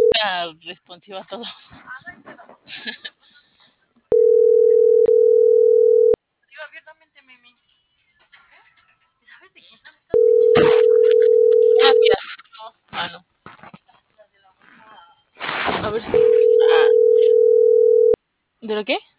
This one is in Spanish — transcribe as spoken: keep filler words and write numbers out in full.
respuesta responsiva a todo. Digo abiertamente, Mimi. ¿Sabes de quién son estas? Las mías. No. Ah, no. Las de la bolsa. A ver si. Ah. ¿De lo qué?